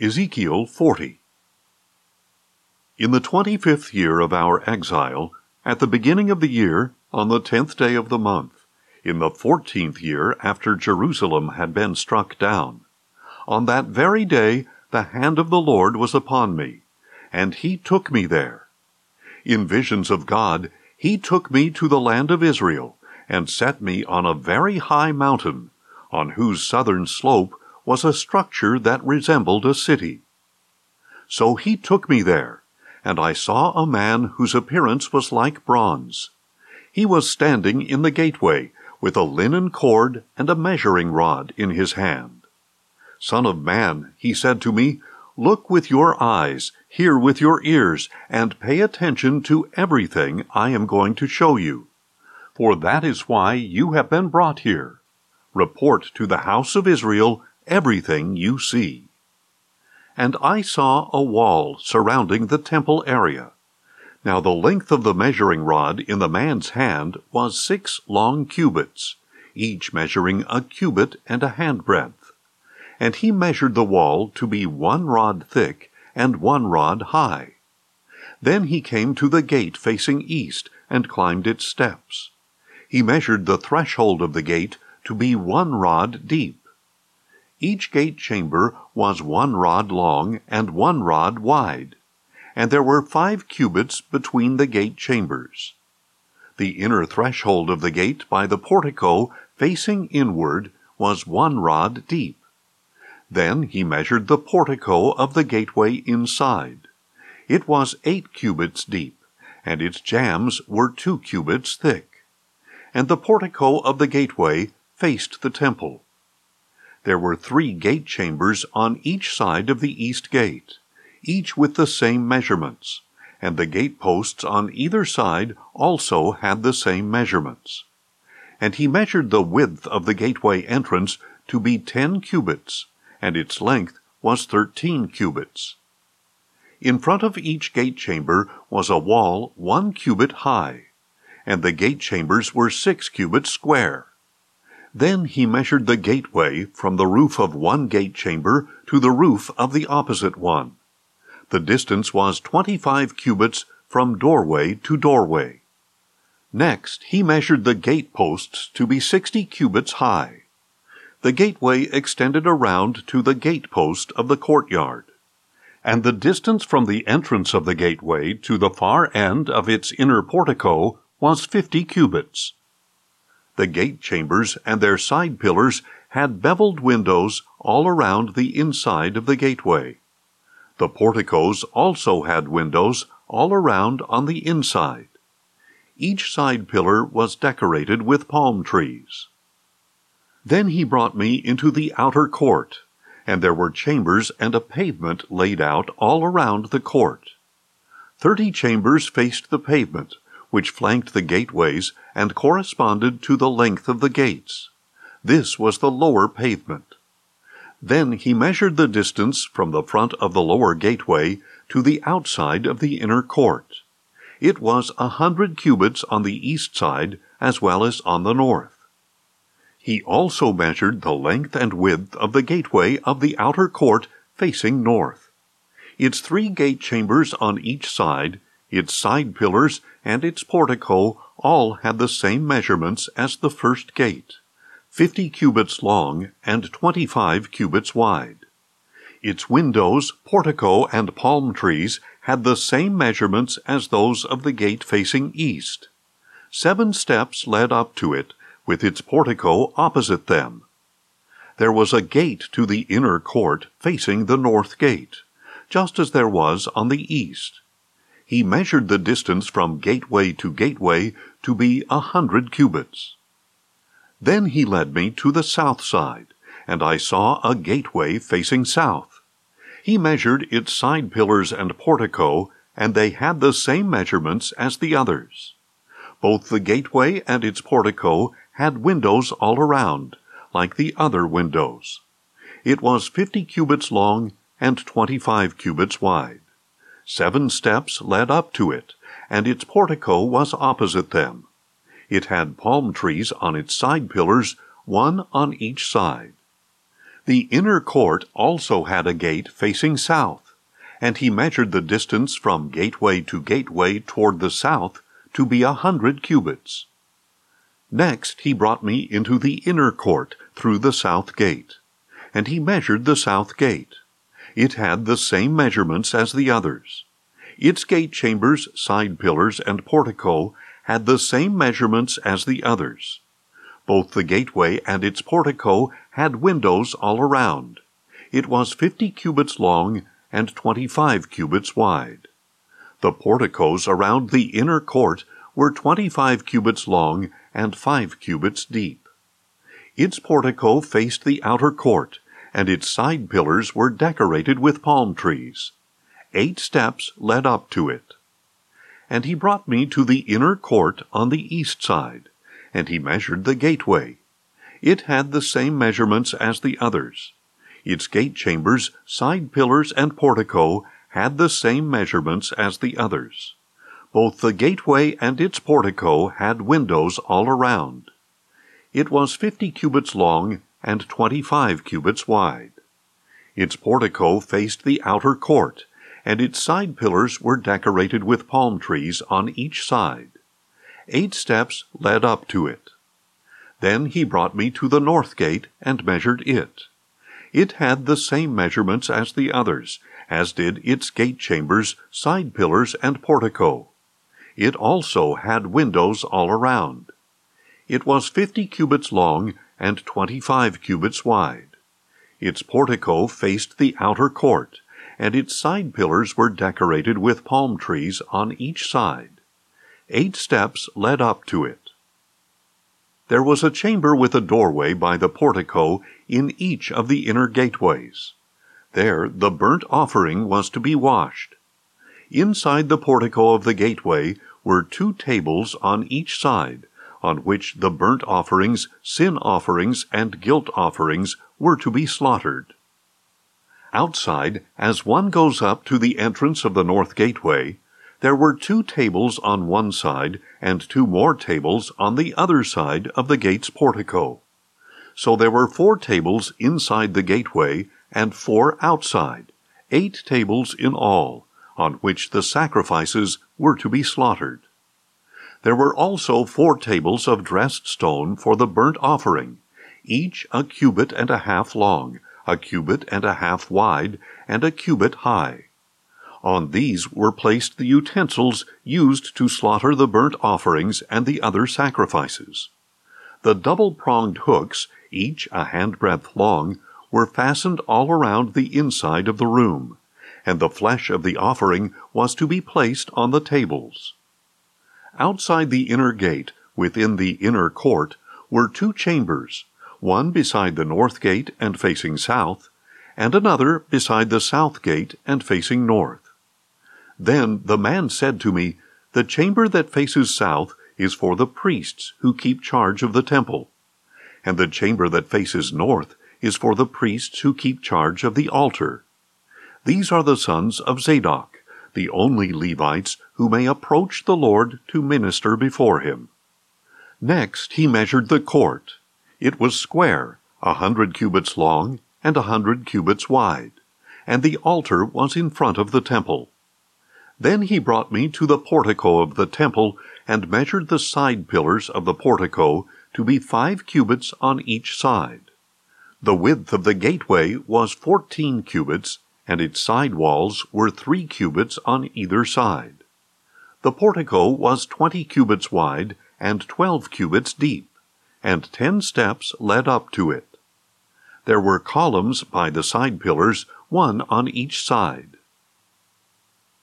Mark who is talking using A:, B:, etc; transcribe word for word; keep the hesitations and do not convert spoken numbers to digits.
A: Ezekiel forty. In the twenty-fifth year of our exile, at the beginning of the year, on the tenth day of the month, in the fourteenth year after Jerusalem had been struck down, on that very day the hand of the Lord was upon me, and he took me there. In visions of God, he took me to the land of Israel, and set me on a very high mountain, on whose southern slope was a structure that resembled a city. So he took me there, and I saw a man whose appearance was like bronze. He was standing in the gateway, with a linen cord and a measuring rod in his hand. Son of man, he said to me, look with your eyes, hear with your ears, and pay attention to everything I am going to show you. For that is why you have been brought here. Report to the house of Israel everything you see. And I saw a wall surrounding the temple area. Now the length of the measuring rod in the man's hand was six long cubits, each measuring a cubit and a handbreadth. And he measured the wall to be one rod thick and one rod high. Then he came to the gate facing east and climbed its steps. He measured the threshold of the gate to be one rod deep. Each gate chamber was one rod long and one rod wide, and there were five cubits between the gate chambers. The inner threshold of the gate by the portico facing inward was one rod deep. Then he measured the portico of the gateway inside. It was eight cubits deep, and its jambs were two cubits thick. And the portico of the gateway faced the temple. There were three gate chambers on each side of the east gate, each with the same measurements, and the gate posts on either side also had the same measurements. And he measured the width of the gateway entrance to be ten cubits, and its length was thirteen cubits. In front of each gate chamber was a wall one cubit high, and the gate chambers were six cubits square. Then he measured the gateway from the roof of one gate chamber to the roof of the opposite one. The distance was twenty-five cubits from doorway to doorway. Next he measured the gate posts to be sixty cubits high. The gateway extended around to the gate post of the courtyard, and the distance from the entrance of the gateway to the far end of its inner portico was fifty cubits. The gate chambers and their side pillars had beveled windows all around the inside of the gateway. The porticos also had windows all around on the inside. Each side pillar was decorated with palm trees. Then he brought me into the outer court, and there were chambers and a pavement laid out all around the court. Thirty chambers faced the pavement, which flanked the gateways and corresponded to the length of the gates. This was the lower pavement. Then he measured the distance from the front of the lower gateway to the outside of the inner court. It was a hundred cubits on the east side as well as on the north. He also measured the length and width of the gateway of the outer court facing north. Its three gate chambers on each side, its side pillars, and its portico all had the same measurements as the first gate, fifty cubits long and twenty-five cubits wide. Its windows, portico, and palm trees had the same measurements as those of the gate facing east. Seven steps led up to it, with its portico opposite them. There was a gate to the inner court facing the north gate, just as there was on the east. He measured the distance from gateway to gateway to be a hundred cubits. Then he led me to the south side, and I saw a gateway facing south. He measured its side pillars and portico, and they had the same measurements as the others. Both the gateway and its portico had windows all around, like the other windows. It was fifty cubits long and twenty-five cubits wide. Seven steps led up to it, and its portico was opposite them. It had palm trees on its side pillars, one on each side. The inner court also had a gate facing south, and he measured the distance from gateway to gateway toward the south to be a hundred cubits. Next he brought me into the inner court through the south gate, and he measured the south gate. It had the same measurements as the others. Its gate chambers, side pillars, and portico had the same measurements as the others. Both the gateway and its portico had windows all around. It was fifty cubits long and twenty-five cubits wide. The porticos around the inner court were twenty-five cubits long and five cubits deep. Its portico faced the outer court, and its side pillars were decorated with palm trees. Eight steps led up to it. And he brought me to the inner court on the east side, and he measured the gateway. It had the same measurements as the others. Its gate chambers, side pillars, and portico had the same measurements as the others. Both the gateway and its portico had windows all around. It was fifty cubits long and twenty-five cubits wide. Its portico faced the outer court, and its side pillars were decorated with palm trees on each side. Eight steps led up to it. Then he brought me to the north gate and measured it. It had the same measurements as the others, as did its gate chambers, side pillars, and portico. It also had windows all around. It was fifty cubits long and twenty-five cubits wide. Its portico faced the outer court, and its side pillars were decorated with palm trees on each side. Eight steps led up to it. There was a chamber with a doorway by the portico in each of the inner gateways. There the burnt offering was to be washed. Inside the portico of the gateway were two tables on each side, on which the burnt offerings, sin offerings, and guilt offerings were to be slaughtered. Outside, as one goes up to the entrance of the north gateway, there were two tables on one side and two more tables on the other side of the gate's portico. So there were four tables inside the gateway and four outside, eight tables in all, on which the sacrifices were to be slaughtered. There were also four tables of dressed stone for the burnt offering, each a cubit and a half long, a cubit and a half wide, and a cubit high. On these were placed the utensils used to slaughter the burnt offerings and the other sacrifices. The double-pronged hooks, each a handbreadth long, were fastened all around the inside of the room, and the flesh of the offering was to be placed on the tables. Outside the inner gate, within the inner court, were two chambers, one beside the north gate and facing south, and another beside the south gate and facing north. Then the man said to me, "The chamber that faces south is for the priests who keep charge of the temple, and the chamber that faces north is for the priests who keep charge of the altar. These are the sons of Zadok, the only Levites who may approach the Lord to minister before him." Next he measured the court. It was square, a hundred cubits long and a hundred cubits wide, and the altar was in front of the temple. Then he brought me to the portico of the temple and measured the side pillars of the portico to be five cubits on each side. The width of the gateway was fourteen cubits, and its side walls were three cubits on either side. The portico was twenty cubits wide and twelve cubits deep, and ten steps led up to it. There were columns by the side pillars, one on each side.